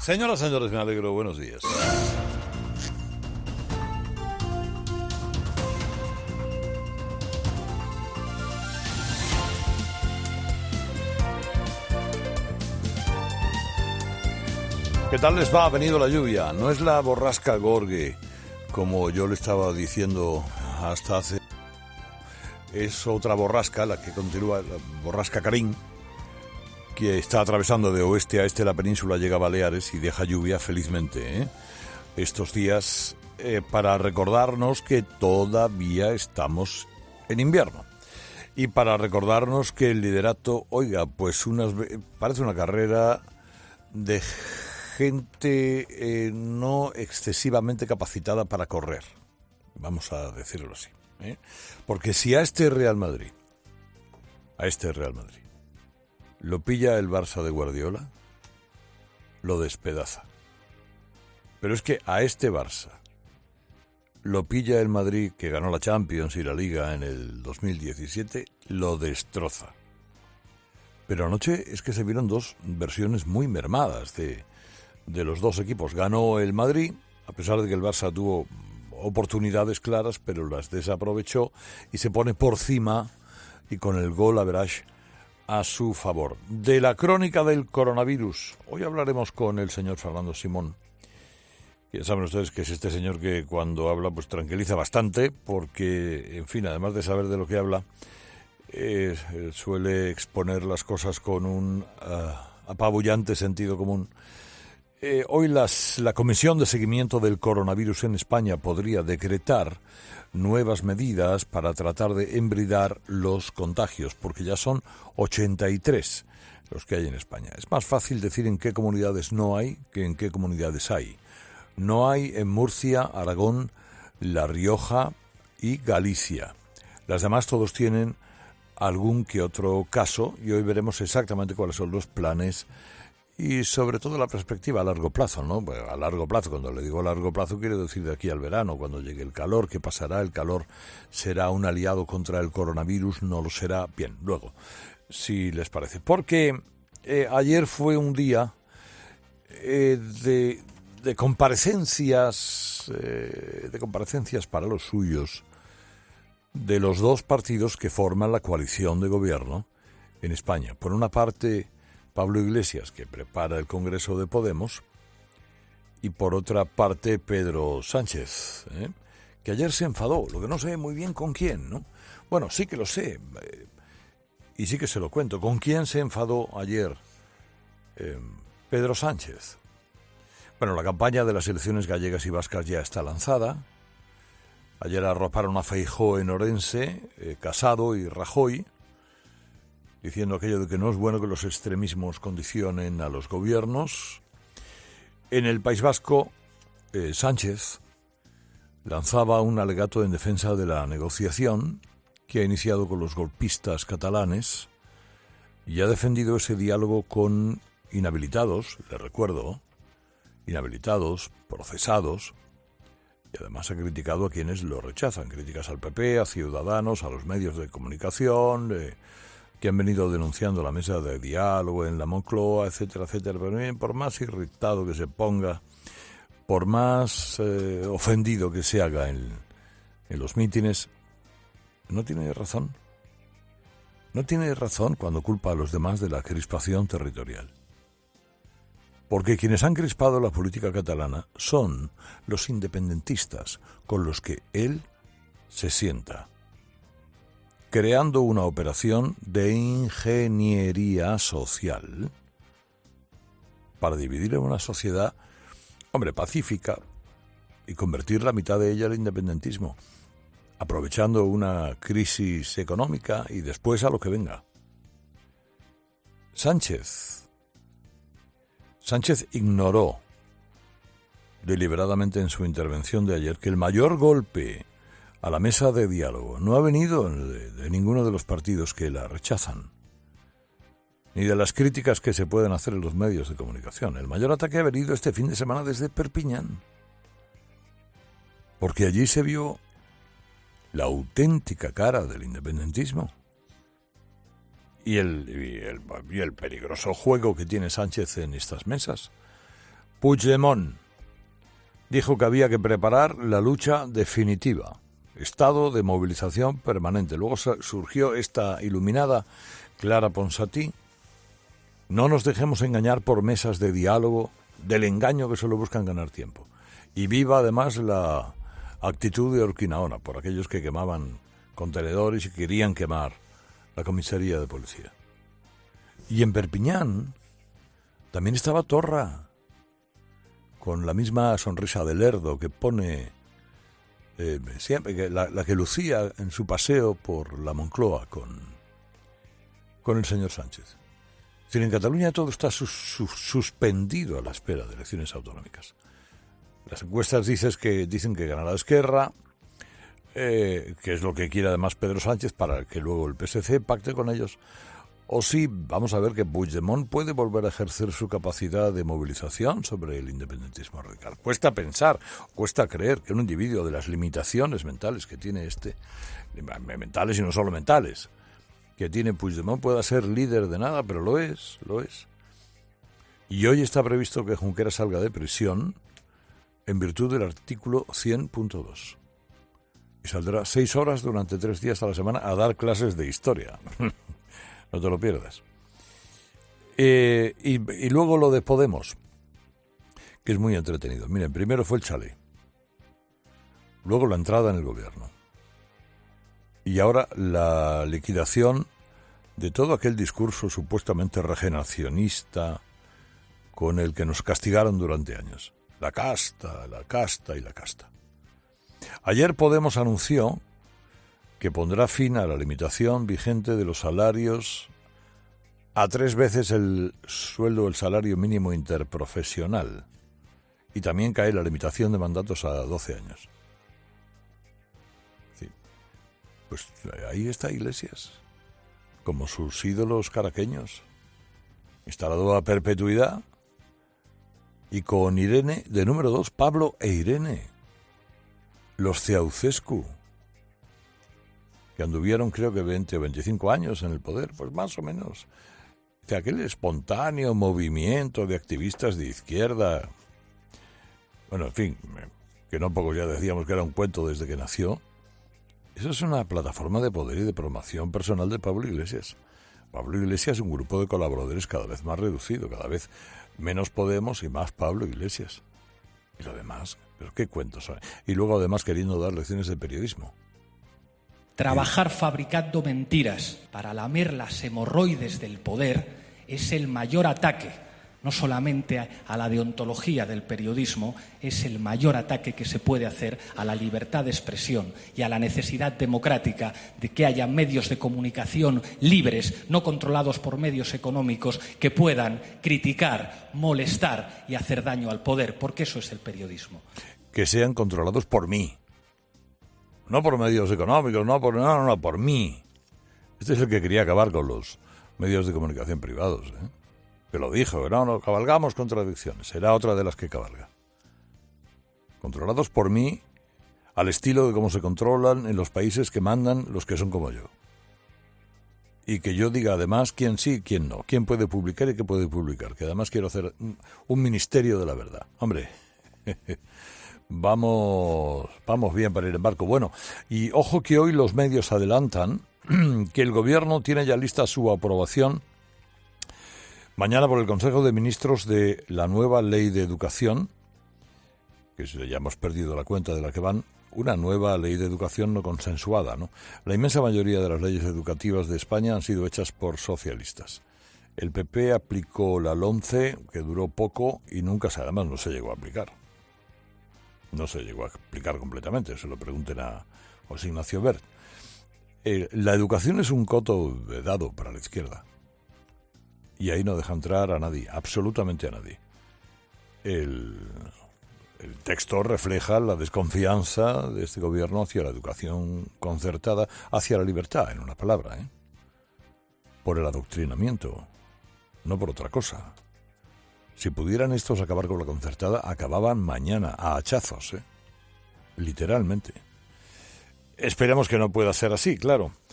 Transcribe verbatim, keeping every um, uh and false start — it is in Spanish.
Señoras, señores, me alegro. Buenos días. ¿Qué tal les va? Ha venido la lluvia. No es la borrasca Gorge, como yo le estaba diciendo hasta hace... Es otra borrasca, la que continúa, la borrasca Karim, que está atravesando de oeste a este la península, llega a Baleares y deja lluvia felizmente, ¿eh? estos días, eh, para recordarnos que todavía estamos en invierno. Y para recordarnos que el liderato, oiga, pues unas, parece una carrera de gente eh, no excesivamente capacitada para correr, vamos a decirlo así, ¿eh? Porque si a este Real Madrid, a este Real Madrid, lo pilla el Barça de Guardiola, lo despedaza. Pero es que a este Barça lo pilla el Madrid, que ganó la Champions y la Liga en el dos mil diecisiete, lo destroza. Pero anoche es que se vieron dos versiones muy mermadas de, de los dos equipos. Ganó el Madrid, a pesar de que el Barça tuvo oportunidades claras, pero las desaprovechó y se pone por cima y con el gol average a su favor. De la crónica del coronavirus, hoy hablaremos con el señor Fernando Simón. Ya saben ustedes que es este señor que cuando habla pues tranquiliza bastante, porque, en fin, además de saber de lo que habla, eh, suele exponer las cosas con un uh, apabullante sentido común. Eh, hoy las, la Comisión de Seguimiento del Coronavirus en España podría decretar nuevas medidas para tratar de embridar los contagios, porque ya son ochenta y tres los que hay en España. Es más fácil decir en qué comunidades no hay que en qué comunidades hay. No hay en Murcia, Aragón, La Rioja y Galicia. Las demás todos tienen algún que otro caso y hoy veremos exactamente cuáles son los planes y sobre todo la perspectiva a largo plazo, ¿no? Bueno, a largo plazo, cuando le digo a largo plazo, quiero decir de aquí al verano, cuando llegue el calor. ¿Qué pasará? ¿El calor será un aliado contra el coronavirus? ¿No lo será? Bien, luego, si les parece. Porque eh, ayer fue un día eh, de, de comparecencias, eh, de comparecencias para los suyos de los dos partidos que forman la coalición de gobierno en España. Por una parte, Pablo Iglesias, que prepara el Congreso de Podemos, y por otra parte Pedro Sánchez, ¿eh? que ayer se enfadó, lo que no sé muy bien con quién, ¿no? Bueno, sí que lo sé, eh, y sí que se lo cuento. ¿Con quién se enfadó ayer eh, Pedro Sánchez? Bueno, la campaña de las elecciones gallegas y vascas ya está lanzada. Ayer arroparon a Feijóo en Orense, eh, Casado y Rajoy, diciendo aquello de que no es bueno que los extremismos condicionen a los gobiernos. En el País Vasco, eh, Sánchez lanzaba un alegato en defensa de la negociación que ha iniciado con los golpistas catalanes y ha defendido ese diálogo con inhabilitados, les recuerdo, inhabilitados, procesados, y además ha criticado a quienes lo rechazan. Críticas al P P, a Ciudadanos, a los medios de comunicación, eh, que han venido denunciando la mesa de diálogo en la Moncloa, etcétera, etcétera. Pero bien, por más irritado que se ponga, por más eh, ofendido que se haga en, en los mítines, no tiene razón. No tiene razón cuando culpa a los demás de la crispación territorial. Porque quienes han crispado la política catalana son los independentistas con los que él se sienta, creando una operación de ingeniería social para dividir a una sociedad, hombre, pacífica, y convertir la mitad de ella al independentismo, aprovechando una crisis económica y después a lo que venga. Sánchez. Sánchez ignoró deliberadamente en su intervención de ayer que el mayor golpe a la mesa de diálogo no ha venido de, de ninguno de los partidos que la rechazan, ni de las críticas que se pueden hacer en los medios de comunicación. El mayor ataque ha venido este fin de semana desde Perpiñán, porque allí se vio la auténtica cara del independentismo y el, y el, y el peligroso juego que tiene Sánchez en estas mesas, Puigdemont dijo que había que preparar la lucha definitiva, estado de movilización permanente. Luego surgió esta iluminada Clara Ponsatí. No nos dejemos engañar por mesas de diálogo, del engaño que solo buscan ganar tiempo. Y viva además la actitud de Urquinaona, por aquellos que quemaban contenedores y querían quemar la comisaría de policía. Y en Perpiñán también estaba Torra, con la misma sonrisa de lerdo que pone eh, siempre, que la, la que lucía en su paseo por la Moncloa con, con el señor Sánchez. Es decir, en Cataluña todo está sus, sus, suspendido a la espera de elecciones autonómicas. Las encuestas dicen que, dicen que ganará Esquerra, eh, que es lo que quiere además Pedro Sánchez, para que luego el P S C pacte con ellos. O sí, vamos a ver que Puigdemont puede volver a ejercer su capacidad de movilización sobre el independentismo radical. Cuesta pensar, cuesta creer que un individuo de las limitaciones mentales que tiene este, mentales y no solo mentales, que tiene Puigdemont pueda ser líder de nada, pero lo es, lo es. Y hoy está previsto que Junqueras salga de prisión en virtud del artículo cien punto dos. Y saldrá seis horas durante tres días a la semana a dar clases de historia. No te lo pierdas. Eh, y, y luego lo de Podemos, que es muy entretenido. Miren, primero fue el chalet, luego la entrada en el gobierno, y ahora la liquidación de todo aquel discurso supuestamente regeneracionista con el que nos castigaron durante años. La casta, la casta y la casta. Ayer Podemos anunció que pondrá fin a la limitación vigente de los salarios a tres veces el sueldo del salario mínimo interprofesional, y también cae la limitación de mandatos a doce años. Sí. Pues ahí está Iglesias, como sus ídolos caraqueños, instalado a perpetuidad, y con Irene, de número dos, Pablo e Irene, los Ceaucescu, que anduvieron creo que veinte o veinticinco años en el poder, pues más o menos. De aquel espontáneo movimiento de activistas de izquierda. Bueno, en fin, que no pocos ya decíamos que era un cuento desde que nació. Eso es una plataforma de poder y de promoción personal de Pablo Iglesias. Pablo Iglesias es un grupo de colaboradores cada vez más reducido, cada vez menos Podemos y más Pablo Iglesias. Y lo demás, pero qué cuentos son. Y luego además queriendo dar lecciones de periodismo. Trabajar fabricando mentiras para lamer las hemorroides del poder es el mayor ataque, no solamente a la deontología del periodismo, es el mayor ataque que se puede hacer a la libertad de expresión y a la necesidad democrática de que haya medios de comunicación libres, no controlados por medios económicos, que puedan criticar, molestar y hacer daño al poder, porque eso es el periodismo. Que sean controlados por mí. No por medios económicos, no por no, no, no, por mí. Este es el que quería acabar con los medios de comunicación privados, ¿eh? Que lo dijo, no, no, cabalgamos contradicciones. Será otra de las que cabalga. Controlados por mí, al estilo de cómo se controlan en los países que mandan los que son como yo. Y que yo diga además quién sí y quién no, quién puede publicar y qué puede publicar. Que además quiero hacer un, un ministerio de la verdad. Hombre, Vamos, vamos bien para ir en barco. Bueno, y ojo que hoy los medios adelantan que el gobierno tiene ya lista su aprobación mañana por el Consejo de Ministros de la nueva ley de educación, que ya hemos perdido la cuenta de la que van, una nueva ley de educación no consensuada, ¿no? La inmensa mayoría de las leyes educativas de España han sido hechas por socialistas. El P P aplicó la LOMCE, que duró poco y nunca, además, no se llegó a aplicar. No se llegó a aplicar completamente, se lo pregunten a José Ignacio Wert. Eh, la educación es un coto vedado para la izquierda. Y ahí no deja entrar a nadie, absolutamente a nadie. El, el texto refleja la desconfianza de este gobierno hacia la educación concertada, hacia la libertad, en una palabra, ¿eh? Por el adoctrinamiento, no por otra cosa. Si pudieran estos acabar con la concertada, acababan mañana, a hachazos, ¿eh? Literalmente. Esperemos que no pueda ser así, claro.